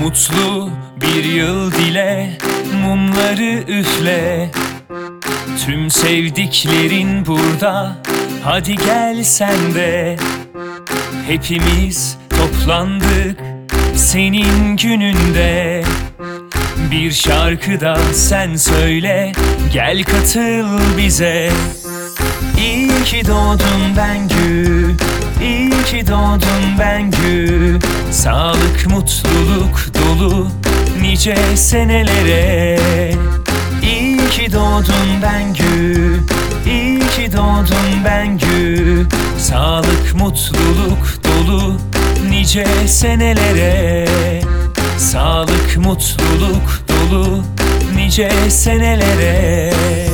Mutlu bir yıl dile, mumları üfle. Tüm sevdiklerin burada, hadi gel sen de. Hepimiz toplandık senin gününde. Bir şarkıda sen söyle, gel katıl bize. İyi ki doğdun Bengü, iyi ki doğdun Bengü. Sağlık, mutluluk dolu nice senelere. İyi ki doğdun Bengü, iyi ki doğdun Bengü. Sağlık, mutluluk dolu nice senelere. Sağlık, mutluluk dolu nice senelere.